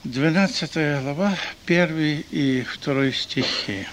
12 глава, 1 и 2 стихи.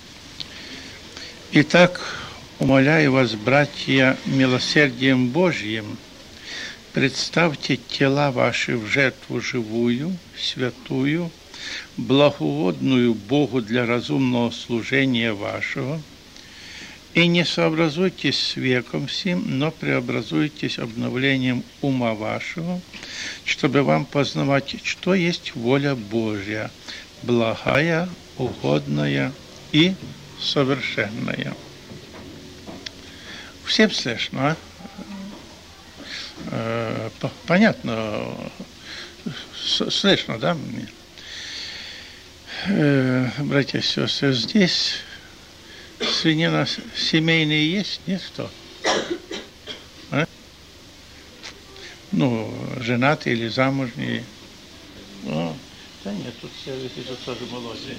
«Итак, умоляю вас, братья, милосердием Божьим, представьте тела ваши в жертву живую, святую, благоугодную Богу для разумного служения вашего, и не сообразуйтесь с веком сим, но преобразуйтесь обновлением ума вашего, чтобы вам познавать, что есть воля Божья, благая, угодная и совершенная». Всем слышно, а? Понятно, слышно, да? Братья и сестры, здесь среди нас семейные есть? Нет, кто? А? Ну, женатые или замужние? О, да нет, тут все вижу тоже молодые.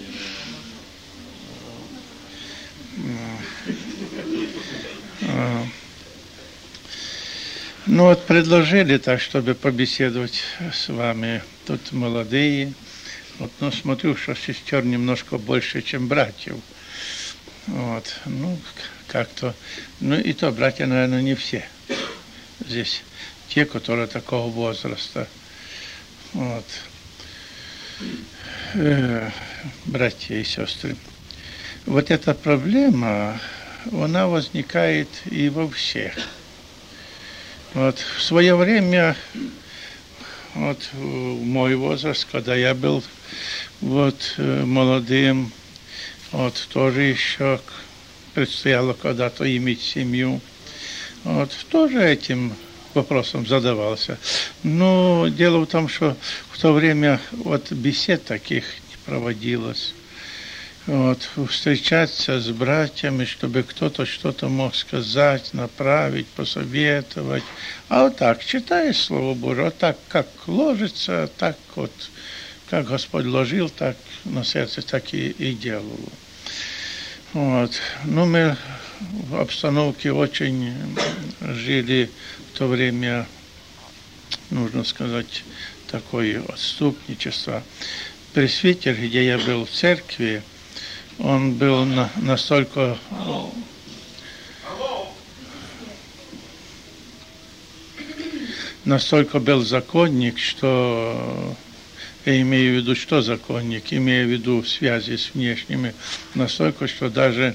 Ну вот предложили так, чтобы побеседовать с вами. Тут молодые. Вот, но смотрю, что сестер немножко больше, чем братьев. Вот, ну, как-то. Ну и то братья, наверное, не все. Здесь те, которые такого возраста. Вот. Братья и сестры. Вот эта проблема, она возникает и во всех. Вот в свое время, вот мой возраст, когда я был вот молодым, вот тоже еще предстояло когда-то иметь семью, вот тоже этим вопросом задавался. Но дело в том, что в то время вот бесед таких не проводилось. Вот, встречаться с братьями, чтобы кто-то что-то мог сказать, направить, посоветовать. А вот так, читаешь Слово Божие, вот так, как ложится, так вот, как Господь ложил, так на сердце, так и делал. Вот. Ну, мы в обстановке очень жили в то время, нужно сказать, такое отступничество. Пресвитер, где я был в церкви, он был настолько был законник, что я имею в виду, что законник, имею в виду связи с внешними, настолько, что даже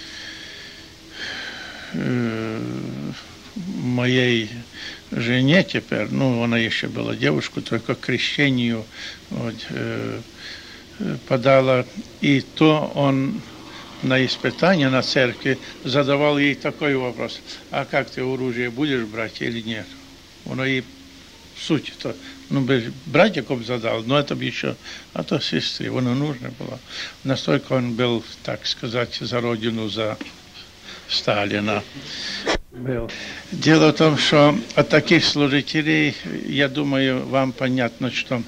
моей жене теперь, ну, она еще была девушка, только к крещению вот, подала, и то он на испытание на церкви задавал ей такой вопрос: а как ты оружие будешь брать или нет? Он ей суть-то, ну, брать Яков задал, но это бы еще, а то сестре, оно нужно было. Настолько он был, так сказать, за родину, за Сталина. Был. Дело в том, что от таких служителей, я думаю, вам понятно, что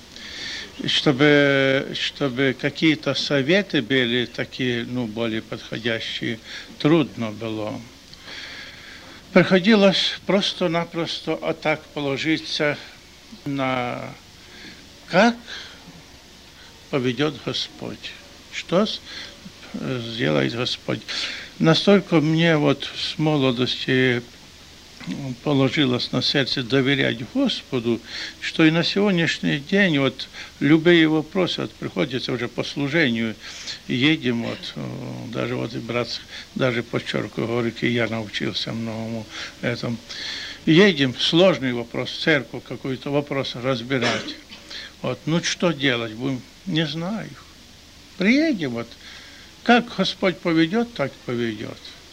чтобы какие-то советы были такие, ну, более подходящие, трудно было. Приходилось просто-напросто так положиться на как поведет Господь, что сделает Господь. Настолько мне вот с молодости положилось на сердце доверять Господу, что и на сегодняшний день вот любые вопросы, вот приходится уже по служению, едем, вот, даже вот брат даже подчеркиваю, говорит, и я научился многому этому. Едем, сложный вопрос, церковь какой-то вопрос разбирать. Вот, ну что делать будем? Не знаю. Приедем, вот, как Господь поведет, так поведет.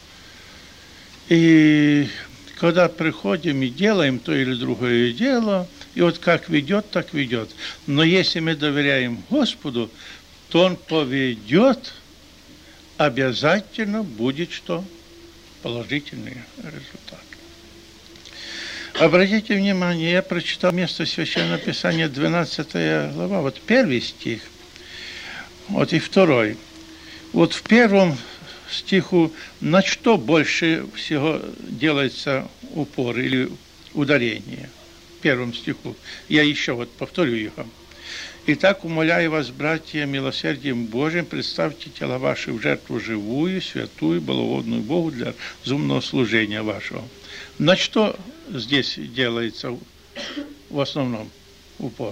И когда приходим и делаем то или другое дело, и вот как ведет, так ведет. Но если мы доверяем Господу, то Он поведет, обязательно будет что? Положительный результат. Обратите внимание, я прочитал место Священного Писания, 12 глава, вот 1 стих, вот и 2. Вот в 1 стиху на что больше всего делается упор или ударение? В 1 стиху. Я еще вот повторю его. Итак, умоляю вас, братья, милосердием Божьим, представьте тела ваши в жертву живую, святую, благоугодную Богу для разумного служения вашего. На что здесь делается в основном упор?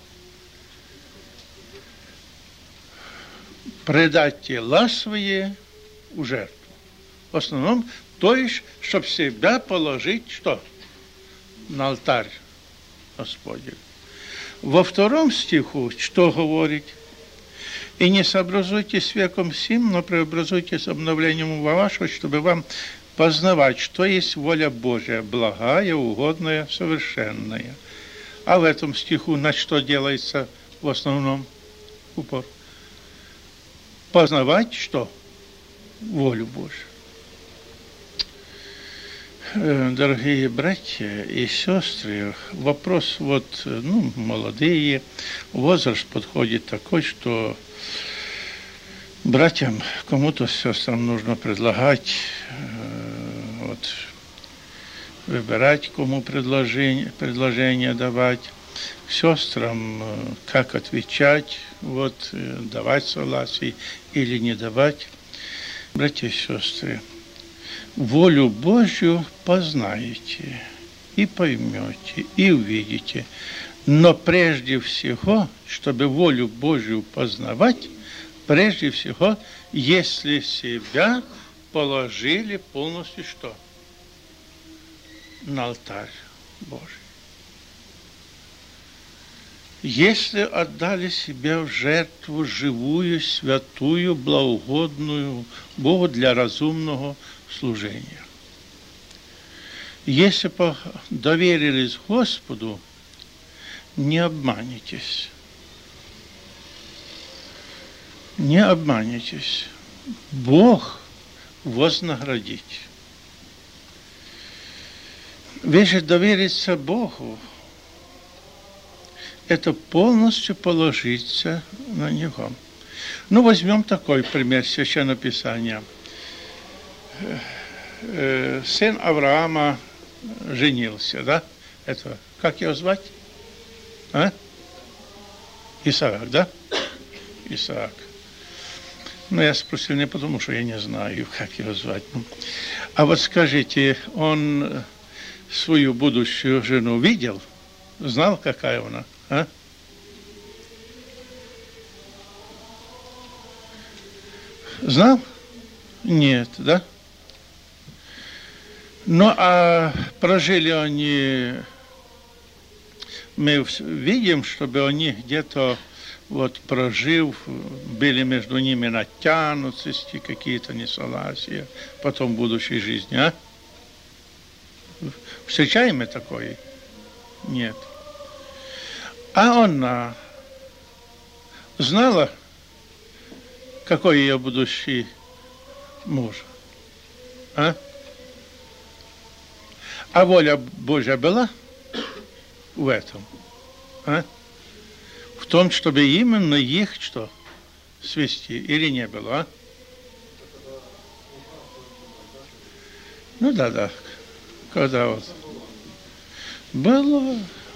Предать тела свои в жертву. В основном, то есть, чтобы себя положить, что? На алтарь Господень. Во втором стиху что говорит? «И не сообразуйтесь с веком сим, но преобразуйтесь обновлением ума вашего, чтобы вам познавать, что есть воля Божия, благая, угодная, совершенная». А в этом стиху на что делается в основном упор? Познавать что? Волю Божию. Дорогие братья и сестры, вопрос молодые, возраст подходит такой, что братьям, кому-то сестрам нужно предлагать, выбирать, кому предложение давать, сестрам как отвечать, давать согласие или не давать. Братья и сестры, волю Божью познаете, и поймете, и увидите. Но прежде всего, чтобы волю Божью познавать, прежде всего, если себя положили полностью что? На алтарь Божий. Если отдали себя в жертву живую, святую, благоугодную Богу для разумного служения. Если доверились Господу, не обманетесь. Не обманетесь. Бог вознаградит. Вы же довериться Богу, это полностью положиться на Него. Возьмем такой пример Священного Писания. Сын Авраама женился, да? Это, как его звать? Исаак, да? Исаак. Я спросил не потому, что я не знаю, как его звать. А скажите, он свою будущую жену видел? Знал, какая она? Знал? Нет, да? А прожили они, мы видим, чтобы они где-то прожив, были между ними натянутости, какие-то несогласия, потом в будущей жизни, Встречаем мы такое? Нет. А она знала, какой ее будущий муж? А воля Божья была в этом? В том, чтобы именно их что? Свести или не было? Да. Когда Было.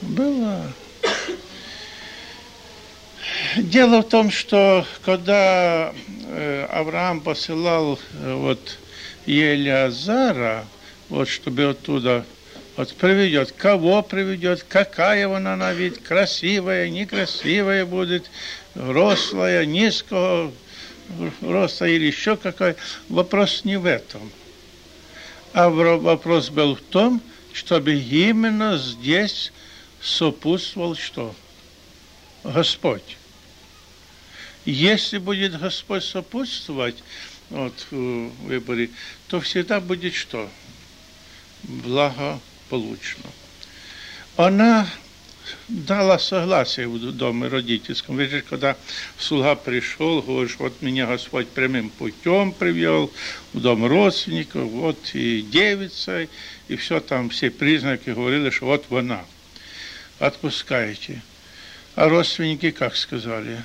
Дело в том, что когда Авраам посылал Елиазара, чтобы оттуда приведет, кого приведет, какая она на вид, красивая, некрасивая будет, рослая, низкого роста или еще какая. Вопрос не в этом. А вопрос был в том, чтобы именно здесь сопутствовал что? Господь. Если будет Господь сопутствовать в выборе, то всегда будет что? Благополучно. Она дала согласие в доме родительском. Видишь, когда слуга пришел, говоришь, меня Господь прямым путем привел в дом родственников, и девица, и все там, все признаки говорили, что она. Отпускаете. А родственники как сказали?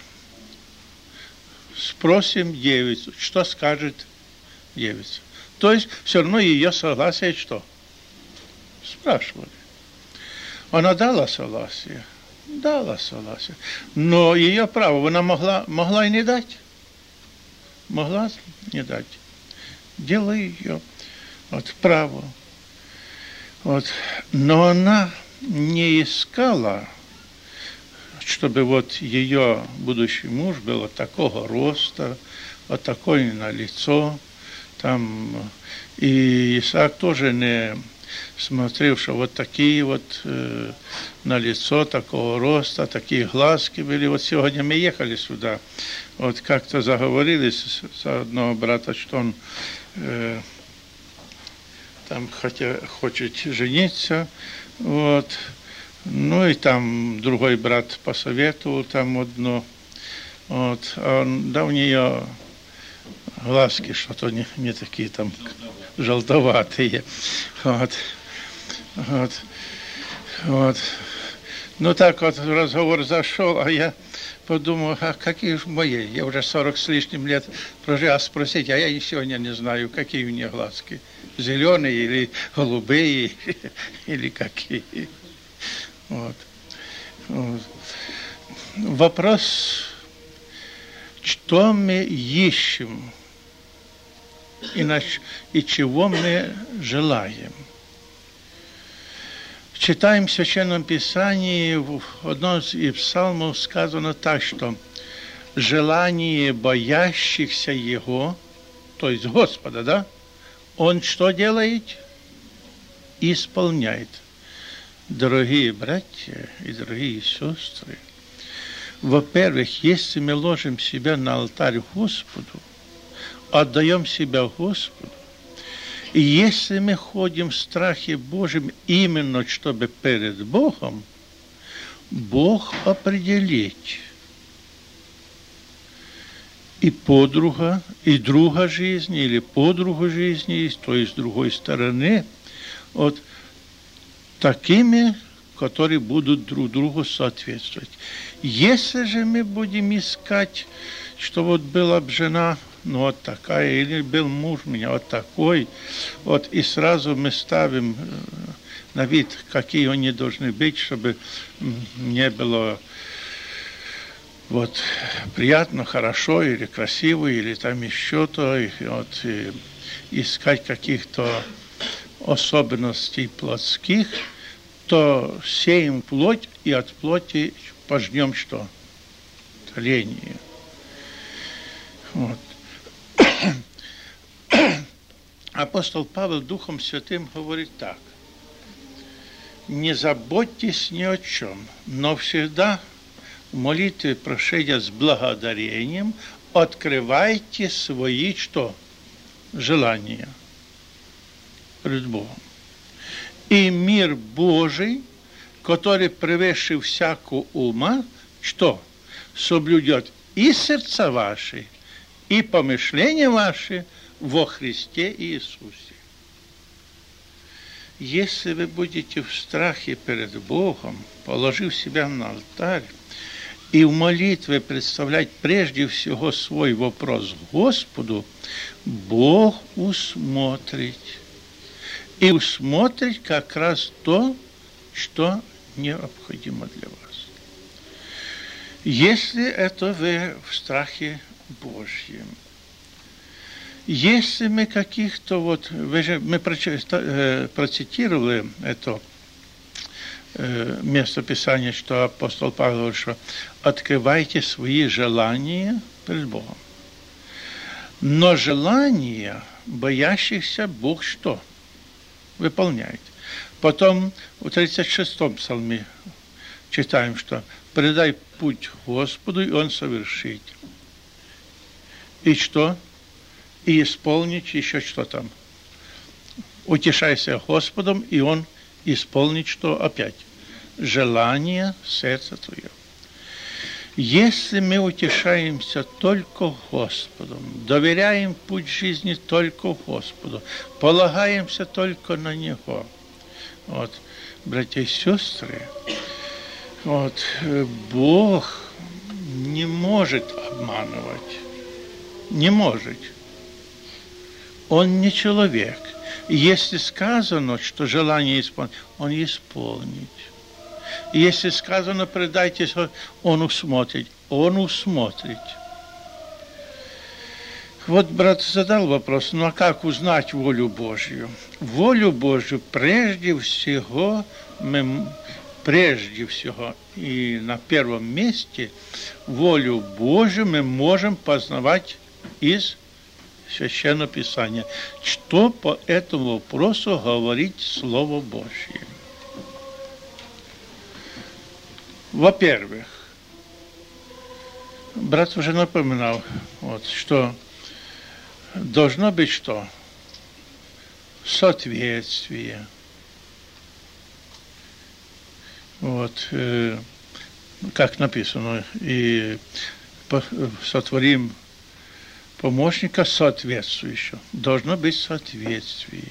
Спросим девицу, что скажет девица. То есть все равно ее согласие что? Спрашивали. Она дала согласие. Дала согласие. Но ее право, она могла и не дать. Могла не дать. Дело ее. Вот право. Вот. Но она не искала, чтобы вот ее будущий муж был вот такого роста, вот такое на лицо. Там, и Исаак тоже не смотрел, что вот такие вот на лицо, такого роста, такие глазки были. Вот сегодня мы ехали сюда, вот как-то заговорили с одного брата, что он там хочет жениться, вот. Ну и там другой брат посоветовал там одно, вот. Да, у нее глазки что-то не такие там желтоватые, вот. Ну так вот разговор зашел, а я подумал, а какие же мои, я уже 40 с лишним лет прожил, а спросить, а я сегодня не знаю, какие у нее глазки, зеленые или голубые, или какие. Вот. Вопрос, что мы ищем и чего мы желаем. Читаем в Священном Писании, в одном из псалмов сказано так, что желание боящихся Его, то есть Господа, да, Он что делает? Исполняет. Дорогие братья и дорогие сестры, во-первых, если мы ложим себя на алтарь Господу, отдаем себя Господу, и если мы ходим в страхе Божьем именно, чтобы перед Богом, Бог определит и подруга, и друга жизни, или подругу жизни, то есть с другой стороны, вот такими, которые будут друг другу соответствовать. Если же мы будем искать, что вот была бы жена, ну вот такая, или был муж у меня вот такой, вот и сразу мы ставим на вид, какие они должны быть, чтобы не было вот приятно, хорошо, или красиво, или там еще то, и вот и искать каких-то особенностей плотских, то сеем плоть, и от плоти пожнем что? Тление. Вот. Апостол Павел Духом Святым говорит так: не заботьтесь ни о чем, но всегда в молитве прошения с благодарением открывайте свои что? Желания перед Богом. И мир Божий, который превыше всякого ума, что? Соблюдет и сердца ваши, и помышления ваши во Христе Иисусе. Если вы будете в страхе перед Богом, положив себя на алтарь, и в молитве представлять прежде всего свой вопрос Господу, Бог усмотрит. И усмотрит как раз то, что необходимо для вас. Если это вы в страхе Божьем. Если мы каких-то вот, мы процитировали это место Писания, что апостол Павел говорит, что открывайте свои желания перед Богом. Но желания боящихся Бог что? Выполняет. Потом в 36-м псалме читаем, что предай путь Господу, и Он совершит. И что? И исполнить еще что там. Утешайся Господом, и Он исполнит что опять? Желание сердца твоего. Если мы утешаемся только Господом, доверяем путь жизни только Господу, полагаемся только на Него, вот, братья и сестры, вот, Бог не может обманывать. Не может. Он не человек. Если сказано, что желание исполнить, Он исполнит. Если сказано, предайтесь, он усмотрит. Он усмотрит. Вот брат задал вопрос, ну а как узнать волю Божью? Волю Божью прежде всего и на первом месте волю Божью мы можем познавать из Священного Писания. Что по этому вопросу говорит Слово Божье? Во-первых, брат уже напоминал, вот, что должно быть что? Соответствие. Вот, как написано, и сотворим помощника соответствующего. Должно быть соответствие.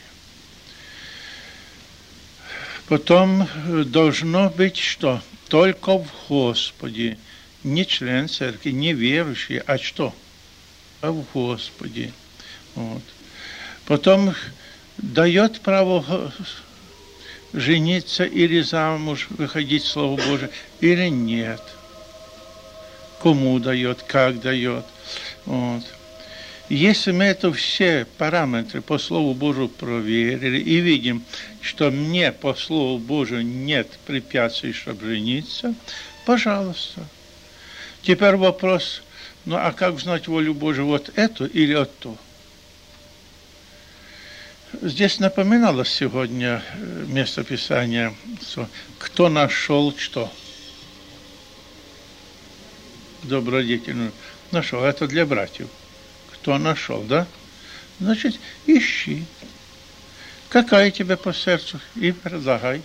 Потом должно быть что? Только в Господе. Не член церкви, не верующий, а что? А в Господе. Вот. Потом дает право жениться или замуж, выходить, Слово Божие, или нет. Кому дает, как дает. Вот. Если мы это все параметры по Слову Божию проверили и видим, что мне по Слову Божию нет препятствий, чтобы жениться, пожалуйста. Теперь вопрос, ну а как знать волю Божию, вот эту или вот ту? Здесь напоминалось сегодня место Писания, кто нашел что? Добродетельную. Нашел. Это для братьев. Кто нашел, да? Значит, ищи. Какая тебе по сердцу? И предлагай.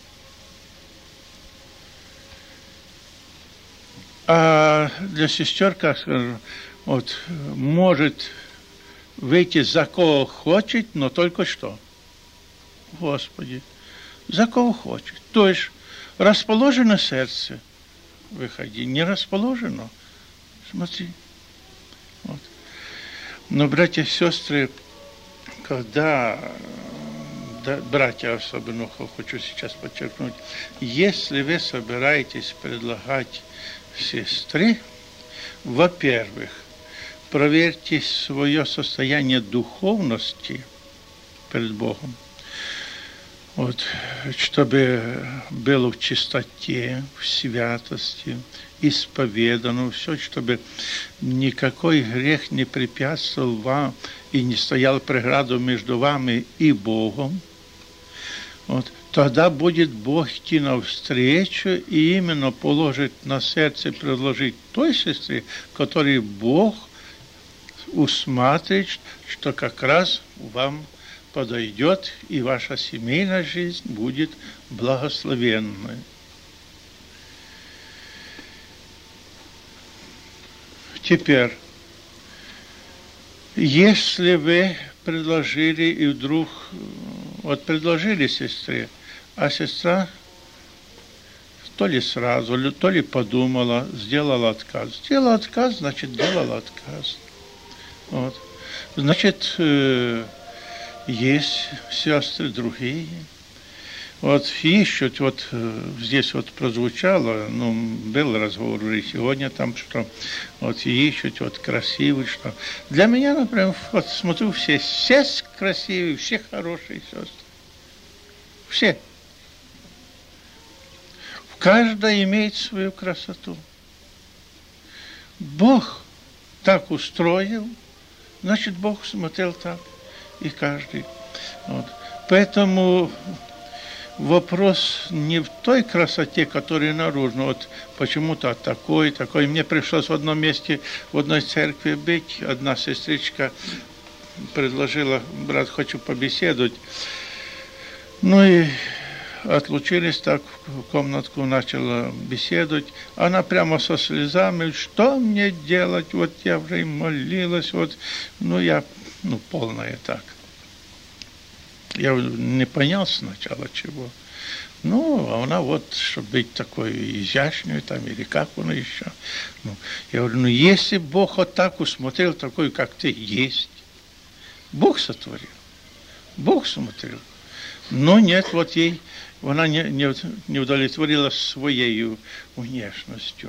А для сестер, как скажу, вот, может выйти за кого хочет, но только что? Господи, за кого хочет. То есть расположено сердце, выходи. Не расположено, смотри. Вот. Но, братья и сестры, когда, да, братья особенно, хочу сейчас подчеркнуть, если вы собираетесь предлагать сестре, во-первых, проверьте свое состояние духовности перед Богом, вот, чтобы было в чистоте, в святости, исповедано, все, чтобы никакой грех не препятствовал вам и не стоял преграду между вами и Богом. Вот. Тогда будет Бог идти навстречу и именно положить на сердце, предложить той сестре, которой Бог усматривает, что как раз вам подойдет, и ваша семейная жизнь будет благословенной. Теперь, если вы предложили и вдруг, вот предложили сестре, а сестра то ли сразу, то ли подумала, сделала отказ. Сделала отказ, значит, делала отказ. Вот. Значит, есть сестры другие. Вот ищут, вот здесь вот прозвучало, ну, был разговор уже сегодня там, что вот ищут, вот красивые, что. Для меня, например, вот смотрю, все красивые, все хорошие сестры. Все. Каждая имеет свою красоту. Бог так устроил, значит, Бог смотрел так, и каждый. Вот. Поэтому вопрос не в той красоте, которая наружно, вот почему-то такой. Мне пришлось в одном месте, в одной церкви быть, одна сестричка предложила, брат, хочу побеседовать. Ну и отлучились так, в комнатку начала беседовать. Она прямо со слезами, что мне делать, вот я уже и молилась, вот, полная так. Я не понял сначала чего. Она вот, чтобы быть такой изящной, там, или как она еще. Я говорю, если Бог вот так усмотрел, такой, как ты есть, Бог сотворил, Бог смотрел. Но нет, вот ей вона не удовлетворила своей внешностью.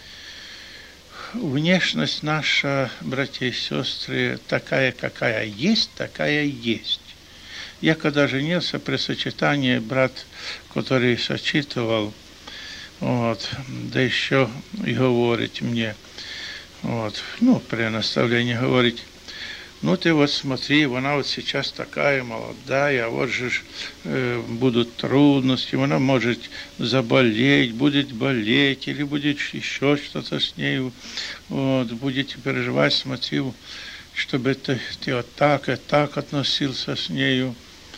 Внешность наша, братья и сестры, такая, какая есть, такая есть. Я когда женился, при сочетании брат, который сочетывал, вот, да еще и говорит мне, вот, ну, при наставлении говорить, ну, ты вот смотри, она вот сейчас такая молодая, вот же будут трудности, она может заболеть, будет болеть, или будет еще что-то с ней, вот, будете переживать, смотри, чтобы ты вот так и так относился с нею.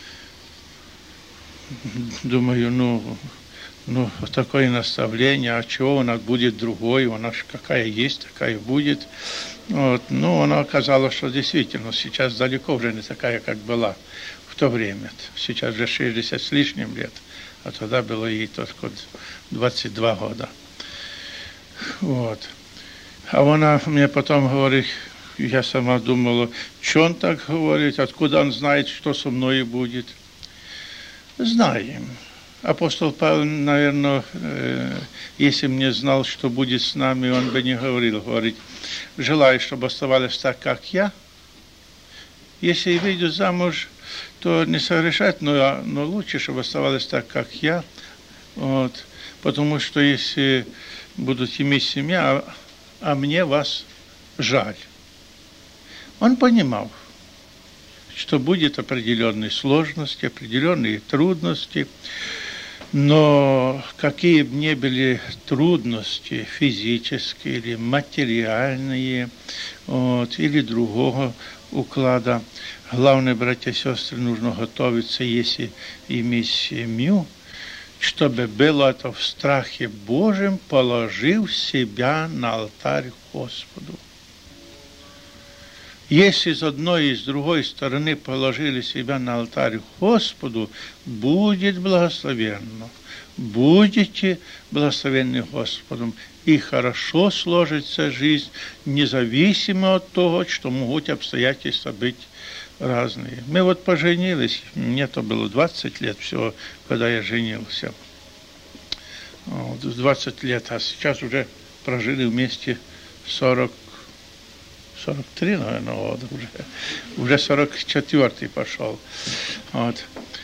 Думаю, ну, такое наставление, а чего она будет другой, она же какая есть, такая будет. Вот. Ну, она оказалась, что действительно сейчас далеко уже не такая, как была в то время. Сейчас уже 60 с лишним лет, а тогда было ей только 22 года. Вот. А она мне потом говорит, я сама думала, что он так говорит, откуда он знает, что со мной будет. Знаем. Апостол Павел, наверное, если бы не знал, что будет с нами, он бы не говорил, говорит, желаю, чтобы оставались так, как я. Если выйду замуж, то не согрешать, но лучше, чтобы оставались так, как я. Вот. Потому что если будут иметь семья, а мне вас жаль. Он понимал, что будет определенные сложности, определенные трудности, но какие бы ни были трудности физические или материальные, вот, или другого уклада, главное, братья и сестры, нужно готовиться, если иметь семью, чтобы было это в страхе Божьем, положив себя на алтарь Господу. Если с одной и с другой стороны положили себя на алтарь Господу, будет благословенно. Будете благословенны Господом, и хорошо сложится жизнь, независимо от того, что могут обстоятельства быть разные. Мы вот поженились, мне то было 20 лет всего, когда я женился. Вот, 20 лет, а сейчас уже прожили вместе 43, наверное, года уже 44-й пошел. Вот.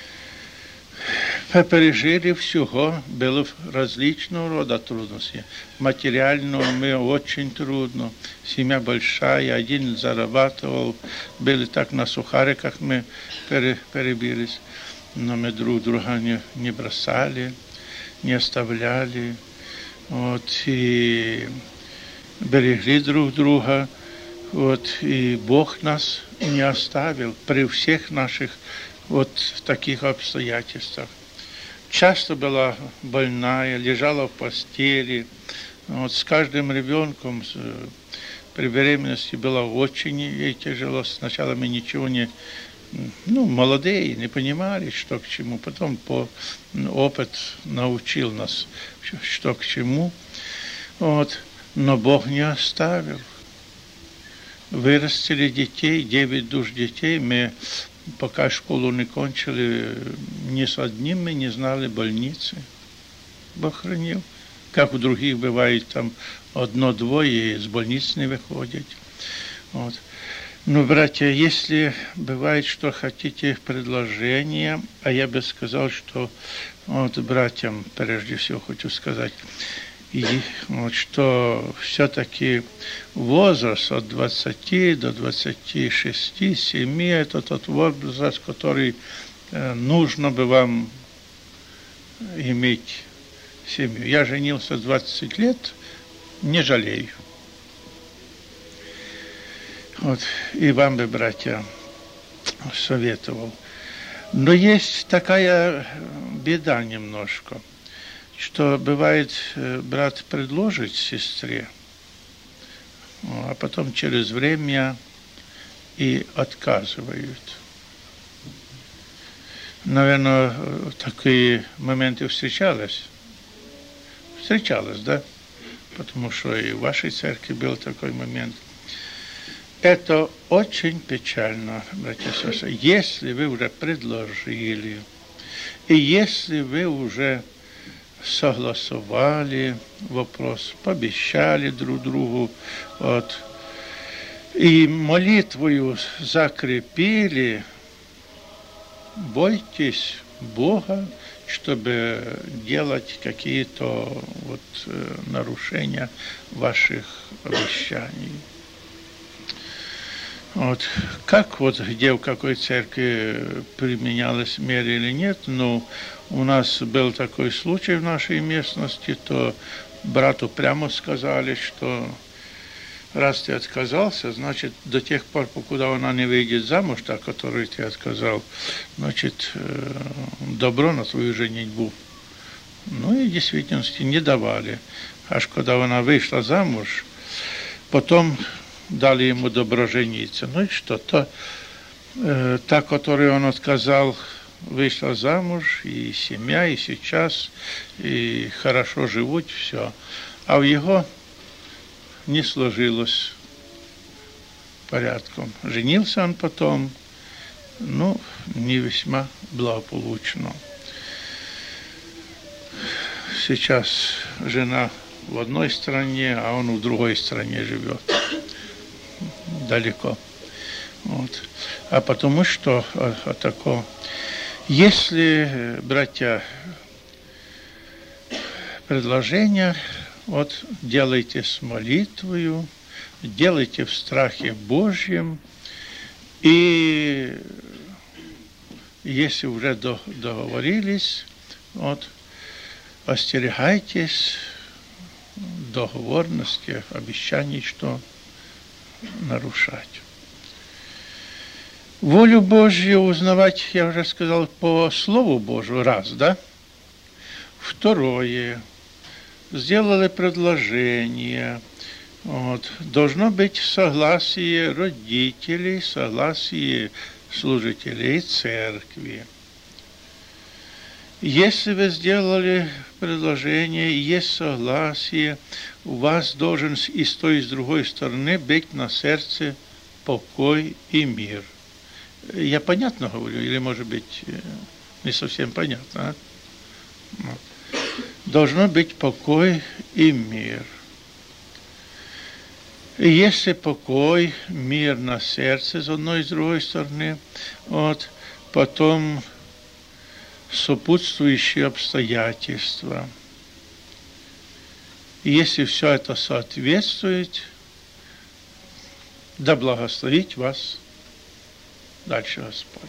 Пережили всего, было различного рода трудности. Материально мы очень трудно, семья большая, один зарабатывал, были так на сухариках мы перебились, но мы друг друга не бросали, не оставляли, вот, и берегли друг друга. Вот, и Бог нас не оставил при всех наших вот таких обстоятельствах. Часто была больная, лежала в постели. Вот, с каждым ребенком при беременности было очень ей тяжело. Сначала мы ничего молодые, не понимали, что к чему. Потом опыт научил нас, что к чему. Вот, но Бог не оставил. Вырастили детей, 9 душ детей. Мы, пока школу не кончили, ни с одним мы не знали больницы. Бог хранил. Как у других бывает, там одно-двое из больницы не выходят. Вот. Ну, братья, если бывает, что хотите предложения, а я бы сказал, что вот братьям прежде всего хочу сказать, и вот, что все-таки возраст от 20 до 26, 7 это тот возраст, который нужно бы вам иметь семью. Я женился 20 лет, не жалею. Вот, и вам бы, братья, советовал. Но есть такая беда немножко, что бывает, брат предложит сестре, а потом через время и отказывают. Наверное, такие моменты встречались, да? Потому что и в вашей церкви был такой момент. Это очень печально, братья и сестры. Если вы уже предложили, И если вы уже согласовали вопрос, пообещали друг другу, вот, и молитвою закрепили, бойтесь Бога, чтобы делать какие-то вот нарушения ваших обещаний. Вот. Как вот где, в какой церкви применялась мера или нет, но у нас был такой случай в нашей местности, то брату прямо сказали, что раз ты отказался, значит, до тех пор, покуда она не выйдет замуж, та, которой ты отказал, значит, добро на твою женитьбу. Ну и в действительности не давали. Аж когда она вышла замуж, потом дали ему добро жениться. Ну и что? Та, которой он отказал, вышла замуж, и семья, и сейчас, и хорошо живут, все. А в его не сложилось порядком. Женился он потом, ну, не весьма благополучно. Сейчас жена в одной стране, а он в другой стране живет. Далеко. Вот. А потому что такое, если, братья, предложение, вот делайте с молитвою, делайте в страхе Божьем, и если уже договорились, вот, остерегайтесь договорности, обещаний, что нарушать. Волю Божью узнавать, я уже сказал, по Слову Божию, раз, да? Второе, сделали предложение, вот, должно быть согласие родителей, согласие служителей церкви. Если вы сделали предложение, есть согласие, у вас должен и с той, и с другой стороны быть на сердце покой и мир. Я понятно говорю, или, может быть, не совсем понятно? А? Должно быть покой и мир. И если покой, мир на сердце с одной и с другой стороны, вот, потом сопутствующие обстоятельства. И если все это соответствует, да благословит вас дальше Господь.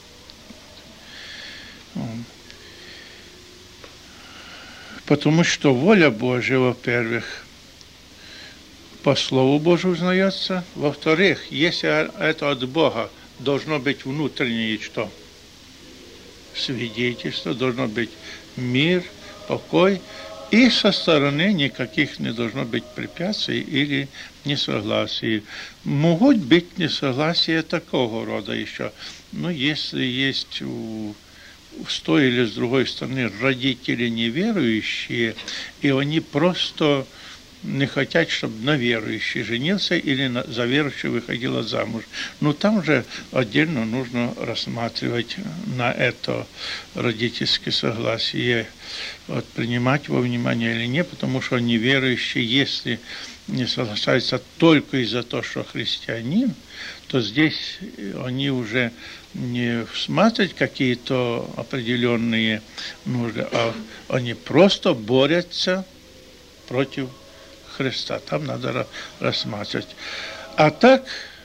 Потому что воля Божья, во-первых, по Слову Божию узнается, во-вторых, если это от Бога, должно быть внутреннее что? Свидетельство, должно быть мир, покой, и со стороны никаких не должно быть препятствий или несогласий. Могут быть несогласия такого рода еще, но если есть с той или с другой стороны родители неверующие, и они просто не хотят, чтобы на верующий женился или за верующего выходила замуж. Но там же отдельно нужно рассматривать на это родительское согласие, вот, принимать во внимание или нет, потому что неверующие, если не соглашаются только из-за того, что христианин, то здесь они уже не всматривают какие-то определенные нужды, а они просто борются против Христа. Там надо рассматривать. А так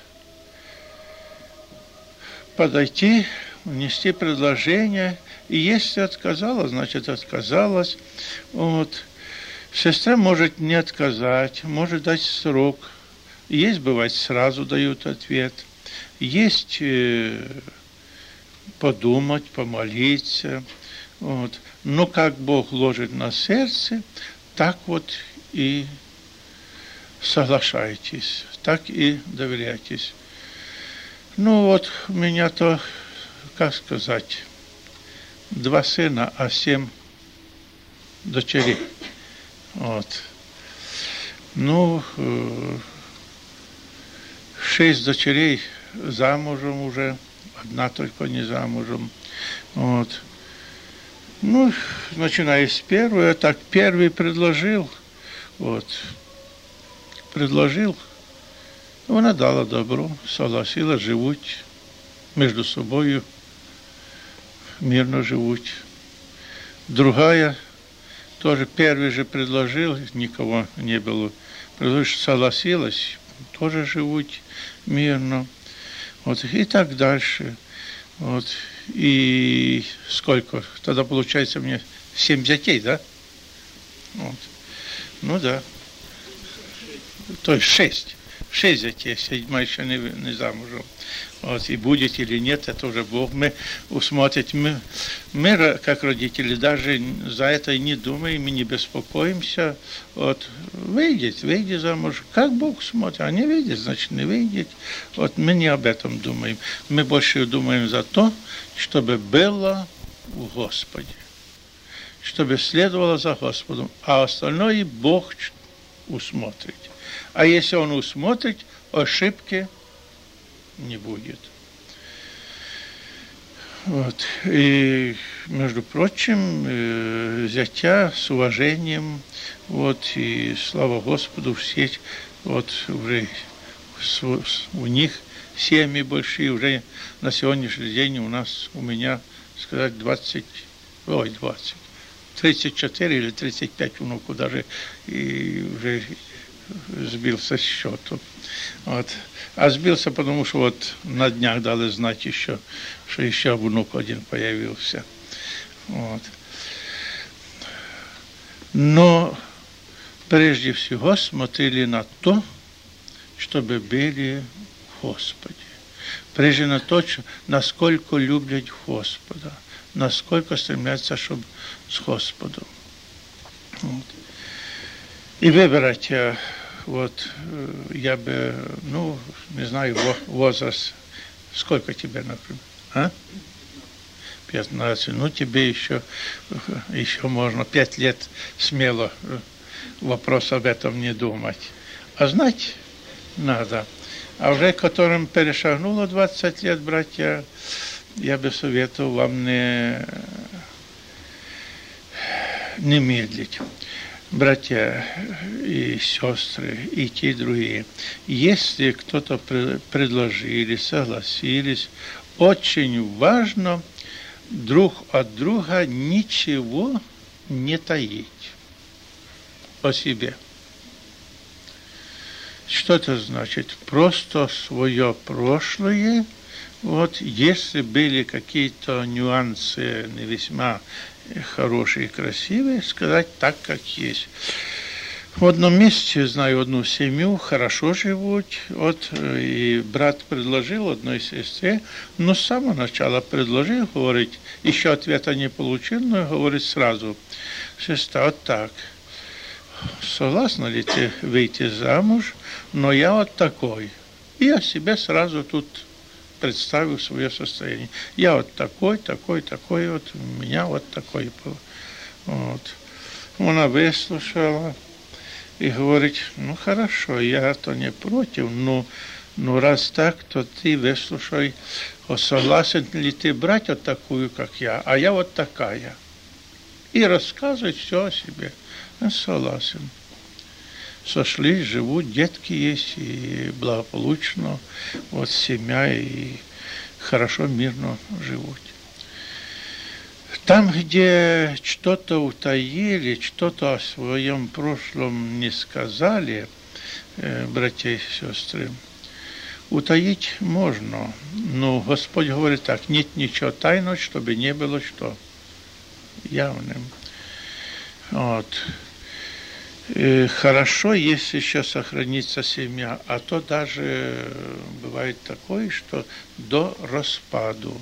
подойти, внести предложение, и если отказала, значит отказалась. Вот. Сестра может не отказать, может дать срок. Есть, бывает, сразу дают ответ. Есть подумать, помолиться. Вот. Но как Бог ложит на сердце, так вот и соглашайтесь, так и доверяйтесь. Ну вот, у меня-то, как сказать, 2 сына, а 7 дочерей. Вот. Ну, 6 дочерей замужем уже, 1 только не замужем. Вот. Ну, начиная с первого, так первый предложил, предложил, вона дала добро, согласилась, живуть, между собою мирно живуть. Другая, тоже первый же предложил, никого не было, согласилась, тоже живуть мирно. И так дальше. И сколько? Тогда получается мне 7 детей, да? Ну да. То есть 6. 6 детей, 7 еще не замужем. И будет или нет, это уже Бог. Мы усмотрим. Мы, как родители, даже за это и не думаем, и не беспокоимся. Выйдет замуж. Как Бог смотрит, а не выйдет, значит не выйдет. Мы не об этом думаем. Мы больше думаем за то, чтобы было в Господе. Чтобы следовало за Господом. А остальное Бог усмотрит. А если Он усмотрит, ошибки не будет. И, между прочим, зятя с уважением, и слава Господу, все, уже у них семьи большие, уже на сегодняшний день у меня, сказать, 34 или 35 внуков даже, и уже сбился с счету. А сбился, потому что на днях дали знать еще, что еще внук один появился. Но прежде всего смотрели на то, чтобы были в Господе. Прежде на то, насколько любят Господа, насколько стремятся, чтобы с Господом. И выбирать, я бы, не знаю, возраст, сколько тебе, например, 15, тебе еще можно 5 лет смело вопрос об этом не думать. А знать надо. А уже которым перешагнуло 20 лет, братья, я бы советовал вам не медлить. Братья и сестры, и те, и другие, если кто-то предложили, согласились, очень важно друг от друга ничего не таить о себе. Что это значит? Просто свое прошлое, если были какие-то нюансы не весьма хорошие и красивые, сказать так, как есть. В одном месте, знаю одну семью, хорошо живут, и брат предложил одной сестре, но с самого начала предложил, говорит, еще ответа не получил, но говорит сразу, сестра, так, согласна ли ты выйти замуж, но я такой. И я себе сразу тут представил свое состояние. Я такой, у меня такой был. Она выслушала и говорит, хорошо, я-то не против, но раз так, то ты выслушай, согласен ли ты брать такую, как я, а я такая. И рассказывать все о себе. Согласен. Сошлись, живут, детки есть, и благополучно, семья, и хорошо, мирно живут. Там, где что-то утаили, что-то о своем прошлом не сказали, братья и сестры, утаить можно, но Господь говорит так, нет ничего тайного, чтобы не было что явным. Хорошо, если еще сохранится семья, а то даже бывает такое, что до распаду,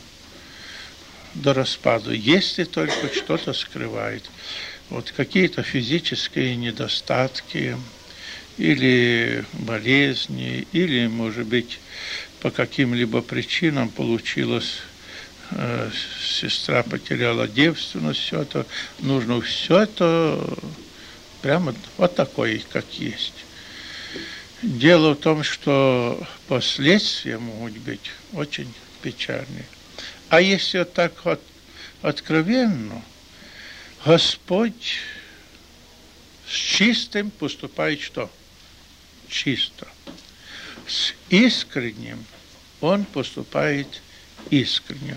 если только что-то скрывает, какие-то физические недостатки, или болезни, или, может быть, по каким-либо причинам получилось, сестра потеряла девственность, все это, нужно все это прямо такой, как есть. Дело в том, что последствия могут быть очень печальные. А если так откровенно, Господь с чистым поступает что? Чисто. С искренним Он поступает искренне.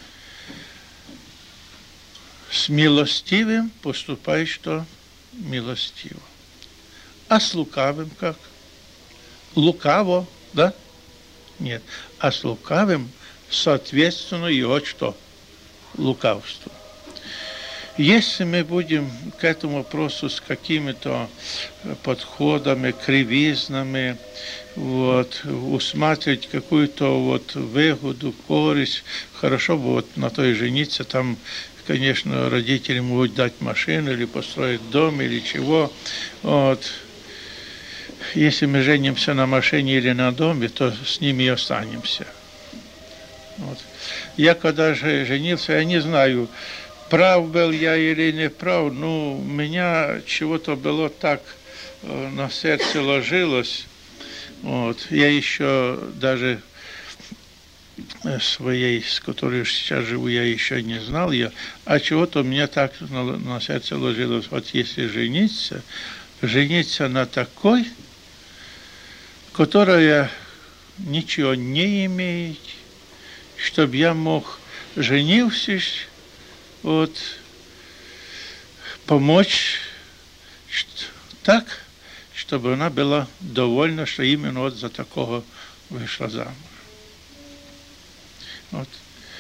С милостивым поступает что? Милостиво. А с лукавым как? Лукаво, да? Нет. А с лукавым соответственно его что? Лукавству. Если мы будем к этому вопросу с какими-то подходами, кривизнами, вот, усматривать какую-то вот выгоду, користь, хорошо бы вот на той жениться, там, конечно, родители могут дать машину или построить дом или чего. Вот. Если мы женимся на машине или на доме, то с ними и останемся. Вот. Я когда же женился, я не знаю, прав был я или не прав, но у меня чего-то было так на сердце ложилось. Вот. Я еще даже своей, с которой сейчас живу, я еще не знал ее, а чего-то у меня так на сердце ложилось. Вот если жениться на такой, которая ничего не имеет, чтобы я мог, женившись, вот, помочь так, чтобы она была довольна, что именно вот за такого вышла замуж. Вот.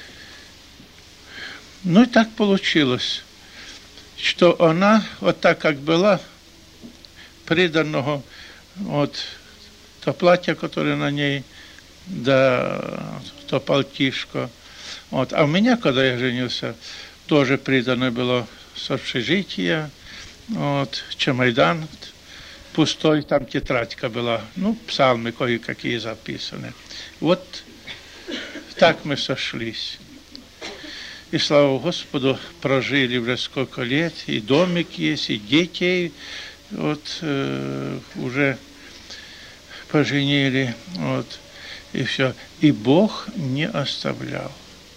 Ну и так получилось, что она вот так, как была, приданного, вот, то платье, которое на ней, да, то пальтишко. Вот. А у меня, когда я женился, тоже придано было с общежития, вот, чемодан пустой, там тетрадка была, ну, псалмы кое-какие записаны. Вот так мы сошлись. И слава Господу, прожили уже сколько лет, и домик есть, и детей вот, уже поженили, вот, и все. И Бог не оставлял.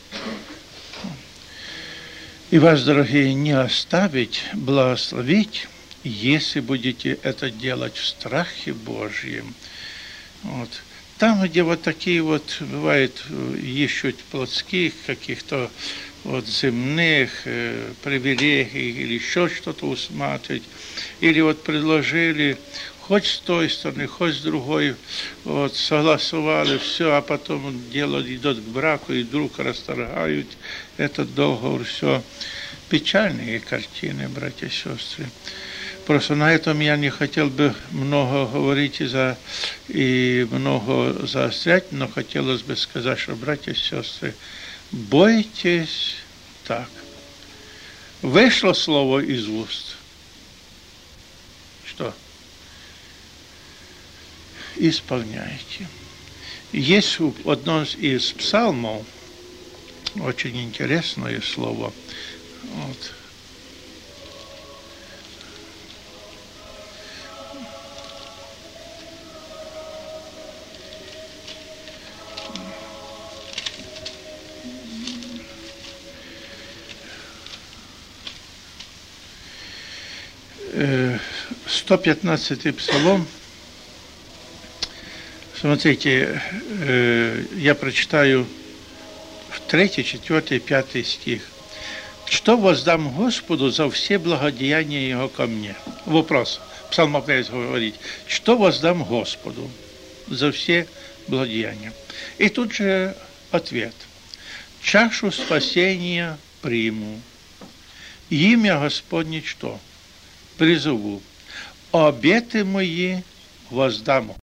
И вас, дорогие, не оставить, благословить, если будете это делать в страхе Божьем. Вот. Там, где вот такие вот, бывает, ищут плотских каких-то вот земных привилегий или еще что-то усматривать, или вот предложили хоть с той стороны, хоть с другой, вот, согласовали все, а потом дело идет к браку, и вдруг расторгают этот договор, все. Печальные картины, братья и сестры. Просто на этом я не хотел бы много говорить и много заострять, но хотелось бы сказать, что, братья и сестры, бойтесь так. Вышло слово из уст. Что? Исполняйте. Есть в одном из псалмов очень интересное слово. Вот. Э, 115-й псалом. Смотрите, я прочитаю 3, 4, 5 стих. «Что воздам Господу за все благодеяния Его ко мне?» Вопрос. Псалмопевец говорит. «Что воздам Господу за все благодеяния?» И тут же ответ. «Чашу спасения приму. Имя Господне что? Призову. Обеты мои воздам